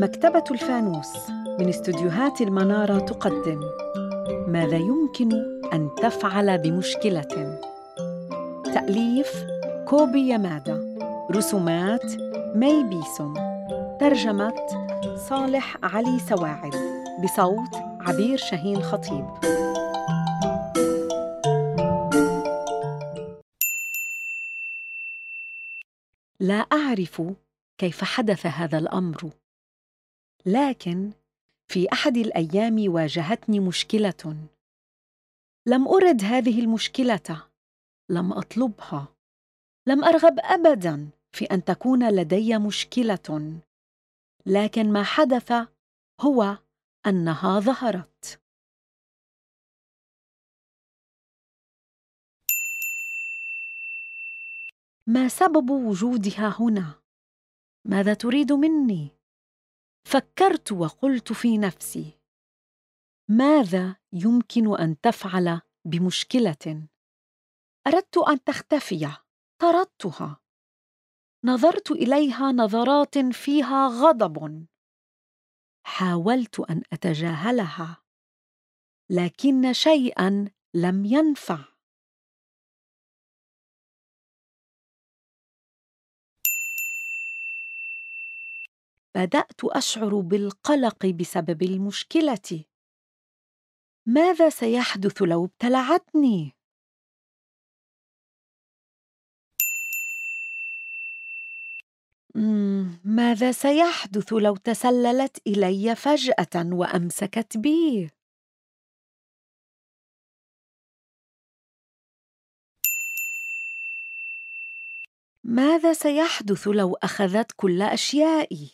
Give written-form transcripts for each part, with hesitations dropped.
مكتبة الفانوس من استوديوهات المنارة تقدم ماذا يمكن أن تفعل بمشكلة؟ تأليف كوبي يامادا، رسومات مي بيسون، ترجمة صالح علي سواعد، بصوت عبير شاهين خطيب. لا أعرف كيف حدث هذا الأمر، لكن في أحد الأيام واجهتني مشكلة. لم أرد هذه المشكلة، لم أطلبها، لم أرغب أبداً في أن تكون لدي مشكلة، لكن ما حدث هو أنها ظهرت. ما سبب وجودها هنا؟ ماذا تريد مني؟ فكرت وقلت في نفسي: ماذا يمكن أن تفعل بمشكلة؟ أردت أن تختفي، طردتها، نظرت إليها نظرات فيها غضب، حاولت أن أتجاهلها، لكن شيئاً لم ينفع. بدأت أشعر بالقلق بسبب المشكلة. ماذا سيحدث لو ابتلعتني؟ ماذا سيحدث لو تسللت إلي فجأة وأمسكت بي؟ ماذا سيحدث لو أخذت كل أشيائي؟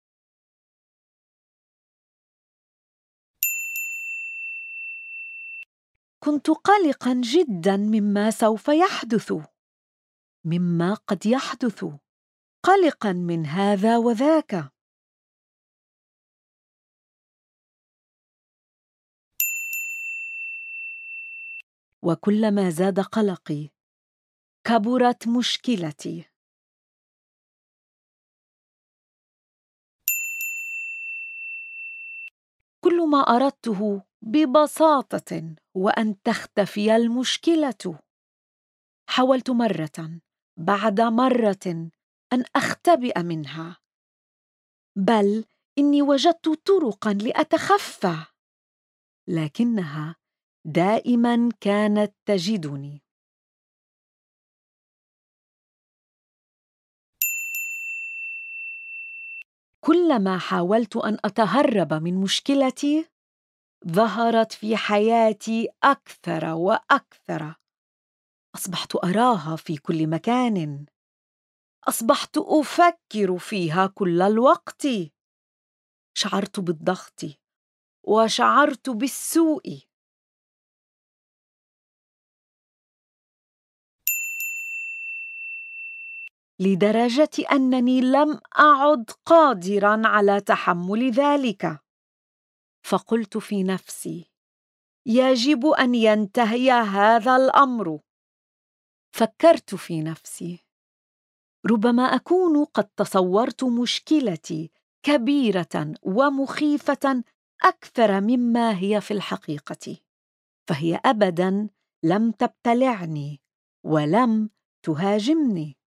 كنت قلقاً جداً مما سوف يحدث، مما قد يحدث، قلقاً من هذا وذاك. وكلما زاد قلقي كبرت مشكلتي. كل ما أردته ببساطة هو أن تختفي المشكلة. حاولت مرة بعد مرة أن أختبئ منها، بل إني وجدت طرقاً لأتخفى، لكنها دائماً كانت تجدني. كلما حاولت أن أتهرب من مشكلتي ظهرت في حياتي أكثر وأكثر. أصبحت أراها في كل مكان، أصبحت أفكر فيها كل الوقت. شعرت بالضغط وشعرت بالسوء. لدرجة أنني لم أعد قادراً على تحمل ذلك. فقلت في نفسي: يجب أن ينتهي هذا الأمر. فكرت في نفسي: ربما أكون قد تصورت مشكلتي كبيرة ومخيفة أكثر مما هي في الحقيقة، فهي أبداً لم تبتلعني ولم تهاجمني.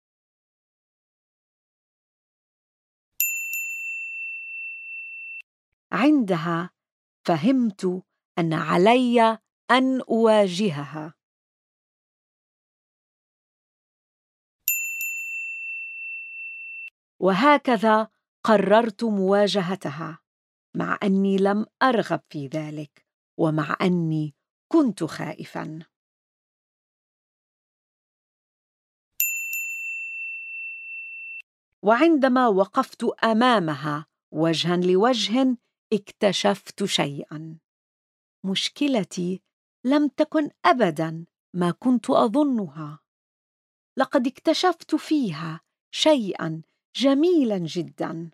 عندها فهمت أن علي أن أواجهها. وهكذا قررت مواجهتها، مع أني لم أرغب في ذلك، ومع أني كنت خائفاً. وعندما وقفت أمامها وجهاً لوجه اكتشفت شيئاً. مشكلتي لم تكن أبداً ما كنت أظنها. لقد اكتشفت فيها شيئاً جميلاً جداً.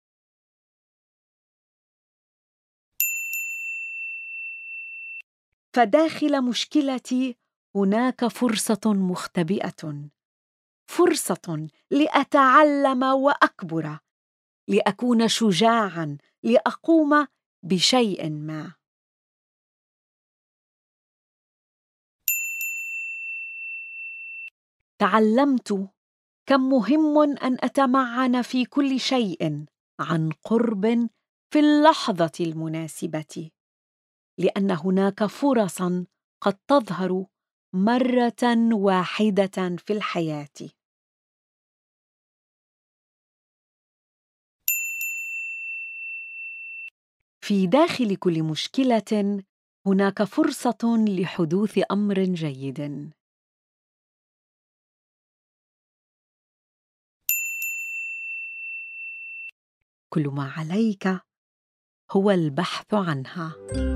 فداخل مشكلتي هناك فرصة مختبئة، فرصة لأتعلم وأكبر، لأكون شجاعاً، لأقوم بشيء ما. تعلمت كم مهم أن أتمعن في كل شيء عن قرب في اللحظة المناسبة، لأن هناك فرصاً قد تظهر مرة واحدة في الحياة. في داخل كل مشكلة هناك فرصة لحدوث أمر جيد. كل ما عليك هو البحث عنها.